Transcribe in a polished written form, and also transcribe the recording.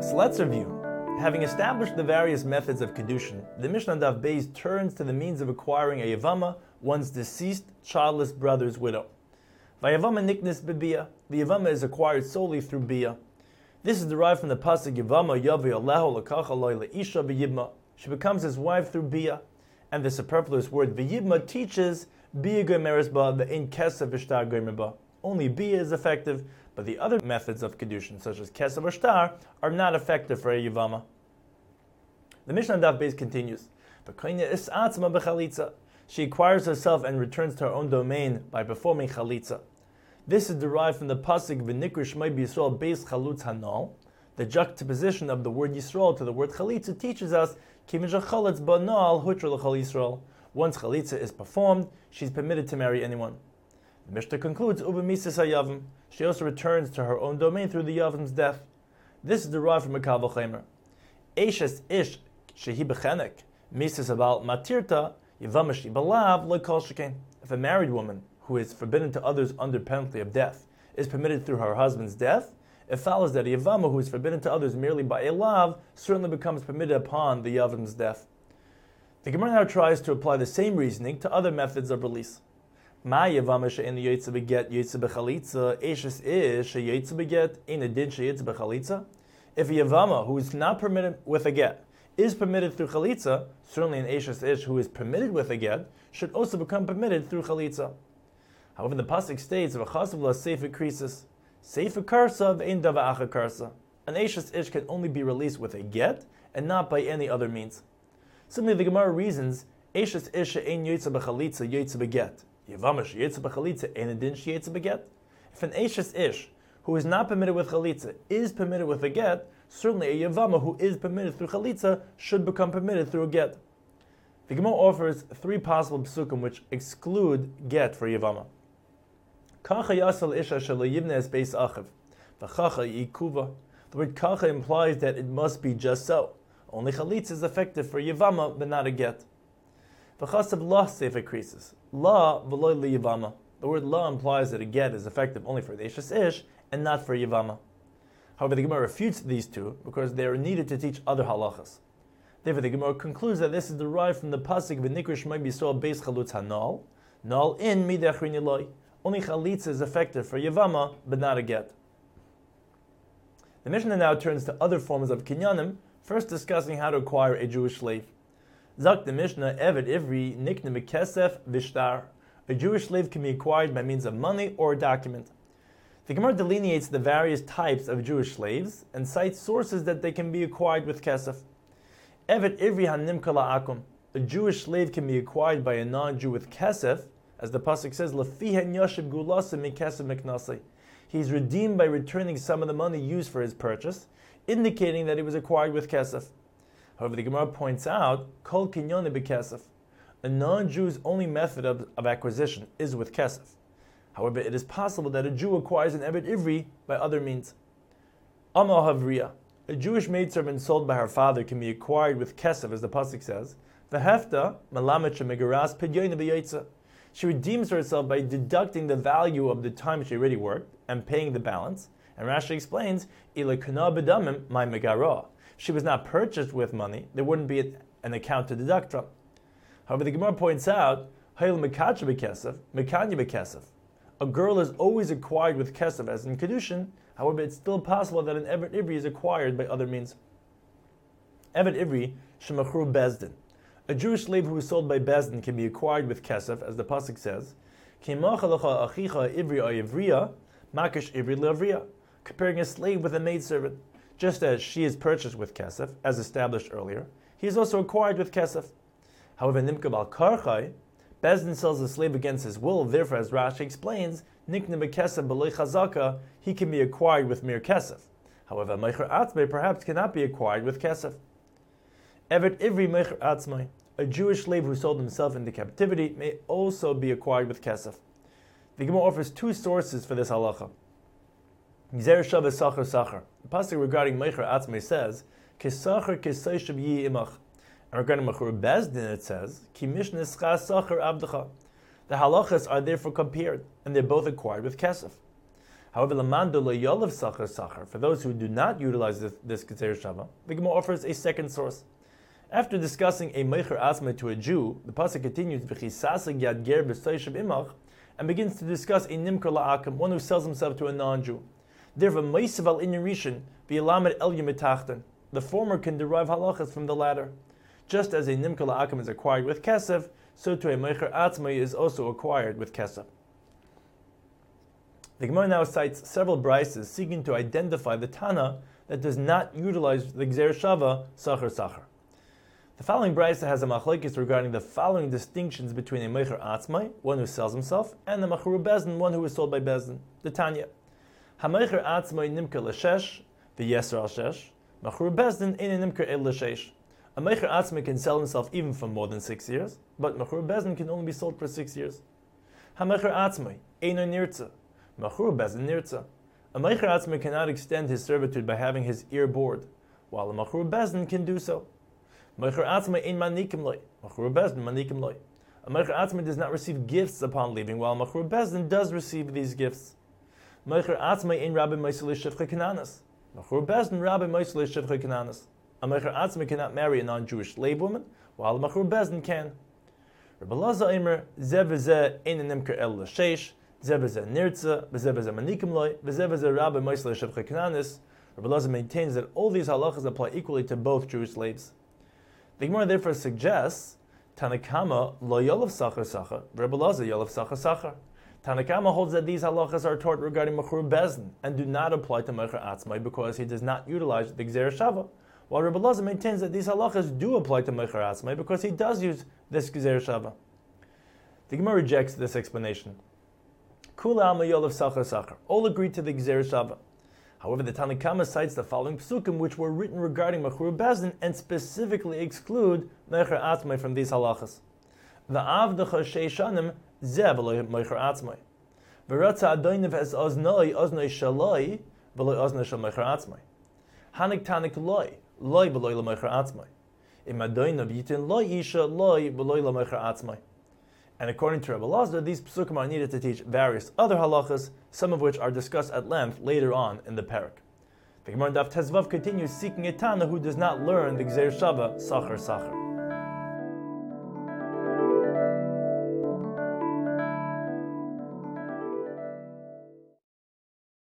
So let's review. Having established the various methods of Kedushin, the Mishnah Daf Beis turns to the means of acquiring a Yavama, one's deceased, childless brother's widow. Vayavama niknis bebia. The Yavama is acquired solely through bia. This is derived from the pasuk Yavama Yavi Aleho Lakacha Loi Leisha V'Yibma. She becomes his wife through bia. And the superfluous word V'Yibma teaches bia gomeres ba ve'ein kesef v'shtar gomer ba. Only bia is effective, but the other methods of Kedushin, such as kesef or shtar, are not effective for a Yavama. The Mishnah Daf Beis continues. She acquires herself and returns to her own domain by performing chalitza. This is derived from the pasuk V'nikru Shmei B'Yisrael Beis Chalutz Hanal. The juxtaposition of the word Yisrael to the word chalitza teaches us once chalitza is performed, she is permitted to marry anyone. The Mishnah concludes, she also returns to her own domain through the Yavim's death. This is derived from a Kal V'Chomer. Eishes ish shehi bechenek, mises abal matirta, yivamashi balav loikol shekain. If a married woman, who is forbidden to others under penalty of death, is permitted through her husband's death, it follows that a Yavama who is forbidden to others merely by a lav certainly becomes permitted upon the Yavim's death. The Gemara now tries to apply the same reasoning to other methods of release. Ma Yavama she'en yoytze beget yoytze bechalitza, eshes is she'yoytze beget in adin she'yoytze bechalitza. If a Yavama who is not permitted with a get is permitted through chalitza, certainly an eshes ish who is permitted with a get should also become permitted through chalitza. However, the pasuk states of a chasav la sefer krisis, sefer karsa ve'in dava acha karsa. An eshes ish can only be released with a get and not by any other means. Similarly, the Gemara reasons eshes ish she'ein yoytze bechalitza yoytze beget. Yavama she'yoytze bechalitza ein adin she'yoytze beget. If an eshes ish who is not permitted with chalitza is permitted with a get, certainly a Yavama who is permitted through chalitza should become permitted through a get. The Gemara offers three possible psukim which exclude get for Yavama. Kacha yasal isha shelo yivne es beis achiv. V'chacha yikuva. The word kacha implies that it must be just so. Only chalitza is effective for Yavama, but not a get. V'chasav la sefer krisis. La v'loy liyavama. The word la implies that a get is effective only for the eshes ish and not for Yavama. However, the Gemara refutes these two because they are needed to teach other halachas. Therefore, the Gemara concludes that this is derived from the pasuk V'nikru Shmei B'Yisrael Beis Chalutz Hanal, Nal in Midei Achrin Eloi. Only chalitza is effective for Yavama, but not a get. The Mishnah now turns to other forms of kinyanim, first discussing how to acquire a Jewish slave. Zak the Mishnah, Eved Ivri Nikne Mekesef Vishtar. A Jewish slave can be acquired by means of money or a document. The Gemara delineates the various types of Jewish slaves and cites sources that they can be acquired with kesef. Evet ivri hanimka la'akum. A Jewish slave can be acquired by a non-Jew with kesef, as the pasuk says, Lefihen yashiv gulasim mikesef miknasei. He is redeemed by returning some of the money used for his purchase, indicating that he was acquired with kesef. However, the Gemara points out, kol kinyone bekesef. A non-Jew's only method of acquisition is with kesef. However, it is possible that a Jew acquires an Evet Ivri by other means. Ama Havriya, a Jewish maidservant sold by her father can be acquired with kesef, as the pasuk says. V'hefta malamet shemigaras pidyoyne b'yoytza. She redeems herself by deducting the value of the time she already worked and paying the balance. And Rashi explains, Ila kuna b'damim my megara. If she was not purchased with money, there wouldn't be an account to deduct from. However, the Gemara points out, Hayil mekacha b'kesef, mekanya b'kesef. A girl is always acquired with kesef, as in Kedushin. However, it's still possible that an Evet Ivri is acquired by other means. Evet Ivri, shemachru bezdin. A Jewish slave who is sold by bezdin can be acquired with kesef, as the pasuk says, Kimachalacha achicha ivri ayivriya, makish ivri leavriya. Comparing a slave with a maidservant. Just as she is purchased with kesef, as established earlier, he is also acquired with kesef. However, nimka bal karchai, bezdin sells a slave against his will, therefore, as Rashi explains, nikne bekesef b'loi chazaka, he can be acquired with mere kesef. However, meicher atzmai perhaps cannot be acquired with kesef. Evet ivri meicher atzmai, a Jewish slave who sold himself into captivity, may also be acquired with kesef. The Gemara offers two sources for this halacha. Gzer shaveh sachar sachar. The pasuk regarding meicher atzmai says, kesachar kesoyshav yi imach. And regarding Mechur Bezdin, it says, Ki mishnes chas sachar abdecha. The halachas are therefore compared, and they're both acquired with kesef. However, Lamando lo yolav sachar sachar, for those who do not utilize this Gezer Shava, the Gemara offers a second source. After discussing a Meicher Atzmai to a Jew, the pasuk continues, V'chisasig yad ger b'soyshav imach, and begins to discuss a Nimker la'akim, one who sells himself to a non-Jew. Therefore, Meisav al inyan rishon, v'yelamed el yemitachten. The former can derive halachas from the latter. Just as a Nimker la'akim is acquired with kesef, so too a Meicher Atzmai is also acquired with kesef. The Gemara now cites several brises seeking to identify the Tana that does not utilize the Gzer Shava Sachar Sachar. The following brisa has a machlokes regarding the following distinctions between a Meicher Atzmai, one who sells himself, and the Machru Bezdin, one who is sold by Bezdin. The Tanya. HaMeicher Atzmai nimker l'shesh, v'yeser al shesh, Machru Bezdin ein nimker el l'shesh. A Meicher Atzmai can sell himself even for more than 6 years, but Machru Bezdin can only be sold for 6 years. HaMeicher Atzmai ein nirtza, Machru Bezdin nirtza. A Meicher Atzmai cannot extend his servitude by having his ear bored, while a Machru Bezdin can do so. Meicher Atzmai ein manikim loy, Machru Bezdin manikim loy. A Meicher Atzmai does not receive gifts upon leaving, while Machru Bezdin does receive these gifts. Meicher Atzmai ein rabbi meisel shivchei kananas, Machru Bezdin rabbi meisel shivchei kananas. A Meicher Atzmai cannot marry a non-Jewish slave woman, while a Machru Bezdin can. Rabbi Lazar Eimer, zeh v'zeh ein nimker el l'sheish, zeh v'zeh nirtza, v'zeh v'zeh manikim loy, v'zeh v'zeh rabbi meisel shivchei kananas. Rabbi Lazar maintains that all these halachas apply equally to both Jewish slaves. The Gemara therefore suggests Tanakama lo yolav sachar sachar, Rebbe Lazar yolav sachar sachar. Tanakama holds that these halachas are taught regarding Machur Bezdin and do not apply to Meicher Atzmai because he does not utilize the Gzer Shava, while Rebbe Lazar maintains that these halachas do apply to Meicher Atzmai because he does use this Gzer Shava. The Gemara rejects this explanation. Kula alma yolav sachar sachar. All agree to the Gzer Shava. However, the Tanakama cites the following psukim which were written regarding Machur Bezdin and specifically exclude Meicher Atzmai from these halachas. V'avdecha sheishanim zeh v'lo Meicher Atzmai. V'ratza adoiniv es oznoi shaloi v'lo oznoi shal Meicher Atzmai. Hanik tanik loi v'lo Meicher Atzmai. Im adoiniv yitin loi isha loi v'lo Meicher Atzmai. And according to Rebbe Lazar, these psukim are needed to teach various other halachas, some of which are discussed at length later on in the parak. The Gemara Daf Tezvav continues seeking a Tana who does not learn the Gzer Shava Sachar Sachar.